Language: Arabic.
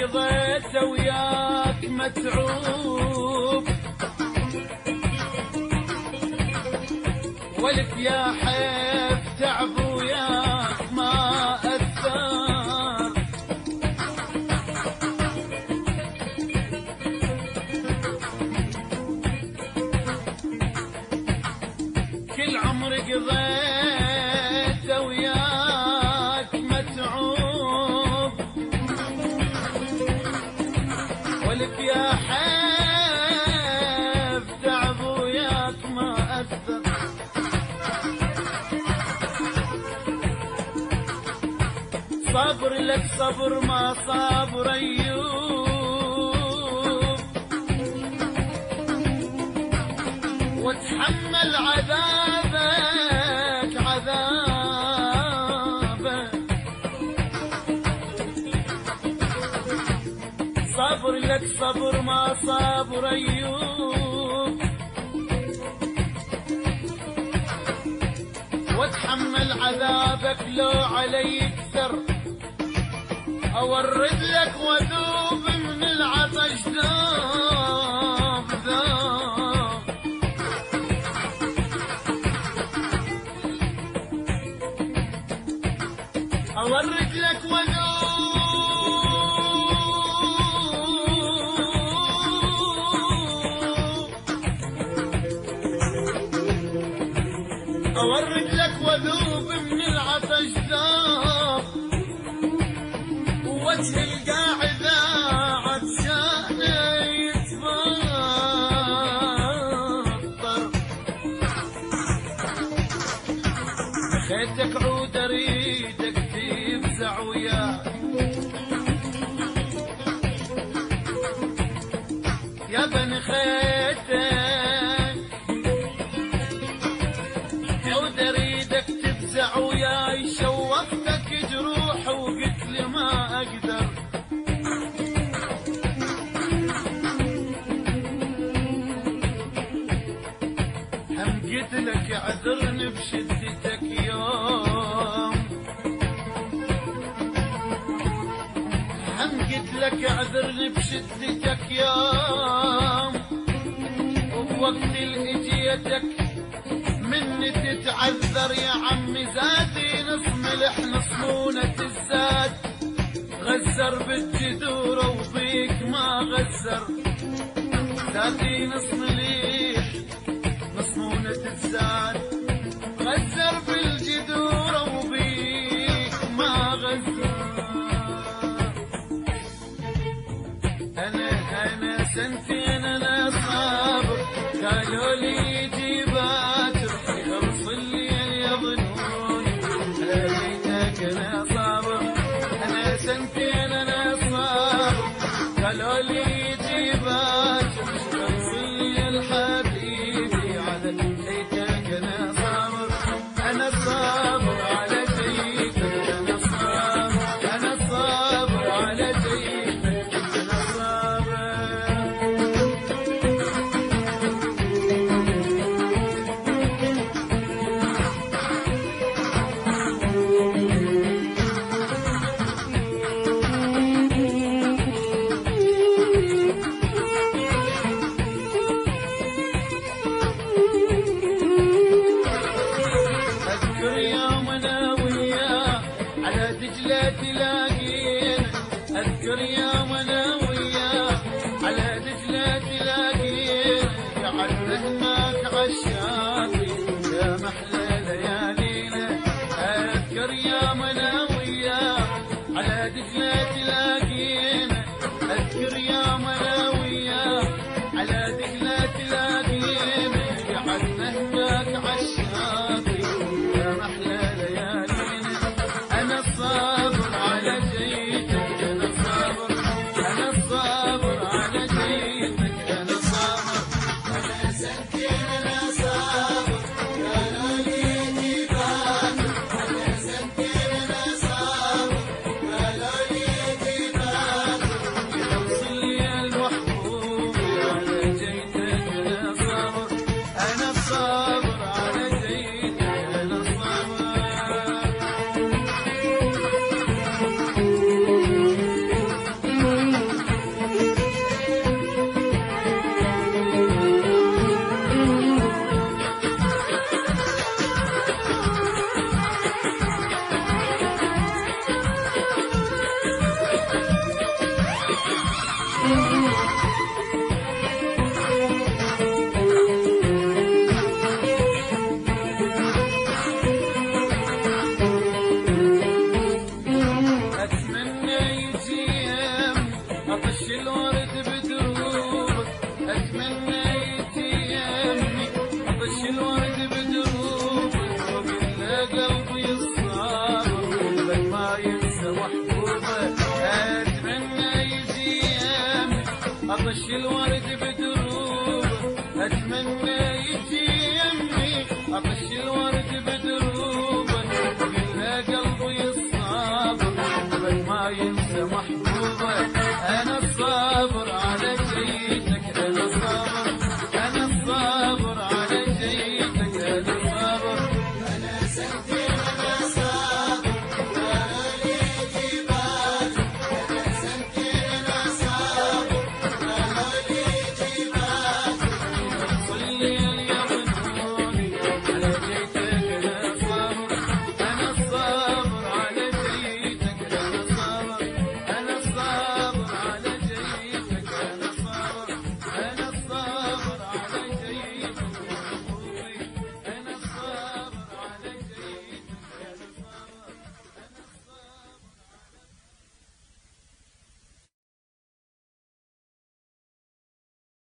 قضيته وياك متعوب، ولك يا حيف تعب وياك ما أثر. كل عمري قضيته وياك متعوب، ولك يا حيف تعب وياك ما أثر. صبر لك صبر ما صبر أيوب، وتحمل عذابك عذابك. صبر لك صبر ما صبر أيوب، وتحمل عذابك لو علي كثر. أورد لك وذوب من العطش ذوب ذوب. أورد لك وذوب، أورد لك وذوب من العطش ذوب. وجه القاعد عطشان يتفطر، خيتك عود اريدك تفزع وياك يا بن خيتك، عود اريدك تفزع وياي. شوفتك جروح وقلت لي ما اقدر. هم قلت لك اعذرني بشدتك يوم، هم قلت لك اعذرني بشدتك يوم. وبوقت اللي اجيتك مني تتعذر يا عمي. زادي نص ملح نص مونة الزاد، غزر بالجذور وبيك ما غزر. زادي نص ملح نص مونة الزاد، غزر بالجذور وبيك ما غزر. أنا سنتين أنا صابر، قالوا لي جيبات خلص الليل يظنون ليتك أنا صابر. أنا سنتين أنا صابر، قالوا لي جيبات خلص الليل حبيبي على ليتك أنا صابر. أنا صابر على جيتك أنا صابر، أنا صابر على جيتك أنا صابر. أذكر يوم أنا وياه على دجلة تلاقينا، أذكر يوم أنا وياه على دجلة تلاقينا. قعدنا هناك عالشاطئ يا محلى ليالينا. أذكر يوم أنا وياه على دجلة تلاقينا، أذكر يوم أنا وياه على دجلة تلاقينا. قعدنا هناك عالشاطئ يا محلى ليالينا. أنا الصابر على جيتك أنا صابر، أنا الصابر على جيتك أنا صابر. أنا سنتين أنا صابر، قالوا لي جيبات. أنا سنتين أنا صابر، قالوا لي جيبات. محبوبة أتمنى يجي يمي أطش الورد بدروبه أتمنى يجي يمي أطش الورد بدروبه قلها قلبي الصابر قبل ما ينسى